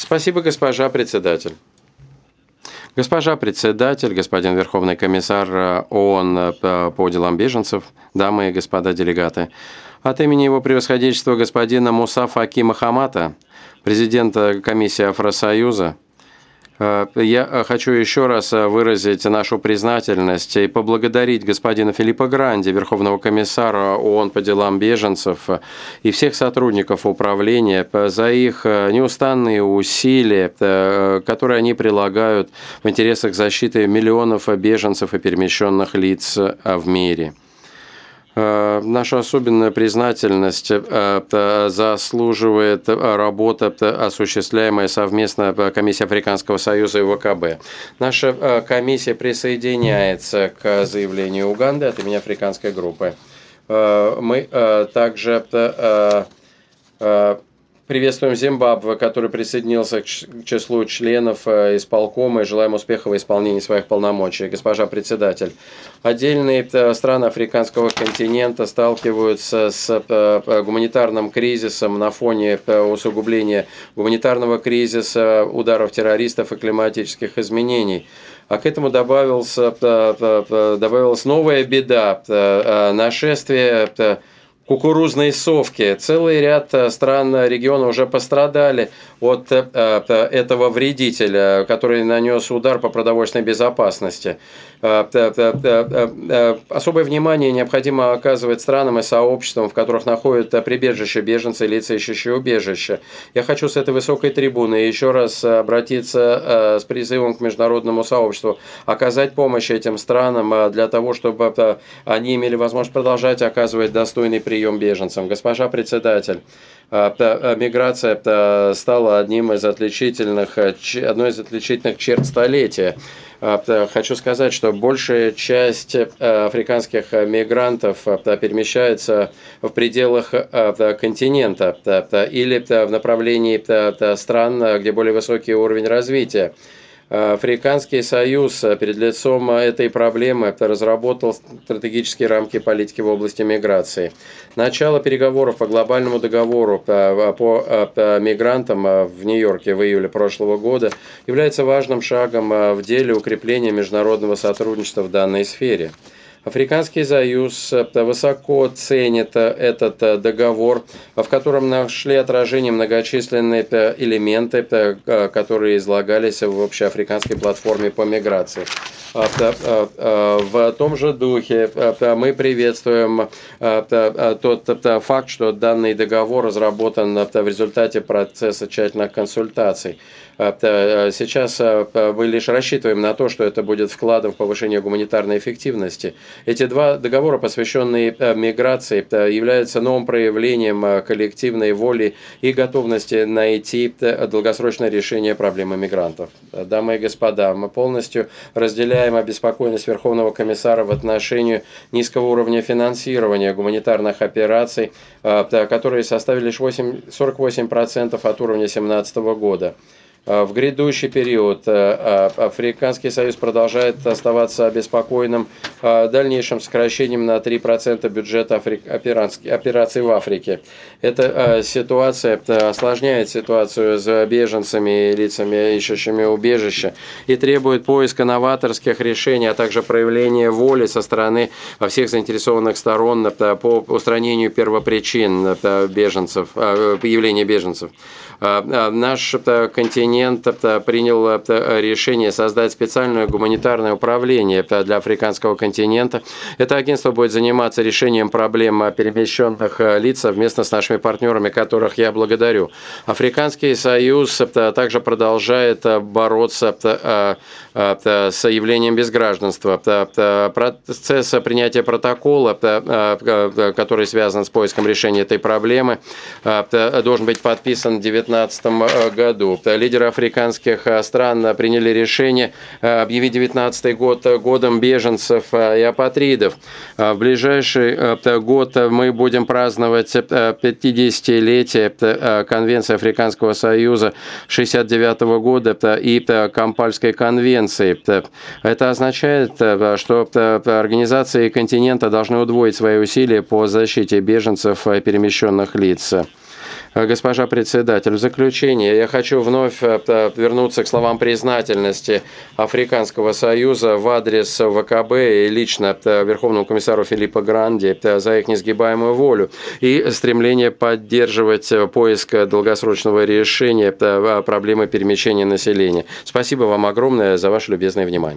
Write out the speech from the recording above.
Спасибо, госпожа председатель. Госпожа председатель, господин Верховный комиссар ООН по делам беженцев, дамы и господа делегаты. От имени его превосходительства господина Муса Факи Мохаммада, президента комиссии Афросоюза, я хочу еще раз выразить нашу признательность и поблагодарить господина Филиппа Гранди, Верховного комиссара ООН по делам беженцев, и всех сотрудников управления за их неустанные усилия, которые они прилагают в интересах защиты миллионов беженцев и перемещенных лиц в мире. Нашу особенную признательность заслуживает работа, осуществляемая совместно Комиссией Африканского Союза и ВКБ. Наша комиссия присоединяется к заявлению Уганды от имени Африканской группы. Мы также приветствуем Зимбабве, который присоединился к числу членов исполкома, и желаем успеха в исполнении своих полномочий. Госпожа председатель, отдельные страны африканского континента сталкиваются с гуманитарным кризисом на фоне усугубления гуманитарного кризиса, ударов террористов и климатических изменений. А к этому добавилась новая беда – нашествие кукурузной совки. Целый ряд стран региона уже пострадали от этого вредителя, который нанес удар по продовольственной безопасности. Особое внимание необходимо оказывать странам и сообществам, в которых находят прибежище беженцы и лица, ищущие убежище. Я хочу с этой высокой трибуны еще раз обратиться с призывом к международному сообществу оказать помощь этим странам для того, чтобы они имели возможность продолжать оказывать достойный прием беженцам. Госпожа председатель, миграция стала одной из отличительных черт столетия. Хочу сказать, что большая часть африканских мигрантов перемещается в пределах континента или в направлении стран, где более высокий уровень развития. Африканский Союз перед лицом этой проблемы разработал стратегические рамки политики в области миграции. Начало переговоров по глобальному договору по мигрантам в Нью-Йорке в июле прошлого года является важным шагом в деле укрепления международного сотрудничества в данной сфере. Африканский Союз высоко ценит этот договор, в котором нашли отражение многочисленные элементы, которые излагались в общеафриканской платформе по миграции. В том же духе мы приветствуем тот факт, что данный договор разработан в результате процесса тщательных консультаций. Сейчас мы лишь рассчитываем на то, что это будет вкладом в повышение гуманитарной эффективности. Эти два договора, посвященные миграции, являются новым проявлением коллективной воли и готовности найти долгосрочное решение проблемы мигрантов. Дамы и господа, мы полностью разделяем обеспокоенность Верховного комиссара в отношении низкого уровня финансирования гуманитарных операций, которые составили лишь 48% от уровня 2017 года. В грядущий период Африканский Союз продолжает оставаться обеспокоенным дальнейшим сокращением на 3% бюджета операций в Африке. Эта ситуация осложняет ситуацию с беженцами и лицами, ищущими убежище, и требует поиска новаторских решений, а также проявления воли со стороны всех заинтересованных сторон по устранению первопричин появления беженцев. Наш континент принял решение создать специальное гуманитарное управление для африканского континента. Это агентство будет заниматься решением проблем перемещенных лиц совместно с нашими партнерами, которых я благодарю. Африканский Союз также продолжает бороться с явлением безгражданства. Процесс принятия протокола, который связан с поиском решения этой проблемы, должен быть подписан в 2019 году. Лидеры африканских стран приняли решение объявить 2019 год годом беженцев и апатридов. В ближайший год мы будем праздновать 50-летие Конвенции Африканского Союза 1969 года и Кампальской конвенции. Это означает, что организации континента должны удвоить свои усилия по защите беженцев и перемещенных лиц. Госпожа председатель, в заключение я хочу вновь вернуться к словам признательности Африканского союза в адрес ВКБ и лично Верховному комиссару Филиппо Гранди за их несгибаемую волю и стремление поддерживать поиск долгосрочного решения проблемы перемещения населения. Спасибо вам огромное за ваше любезное внимание.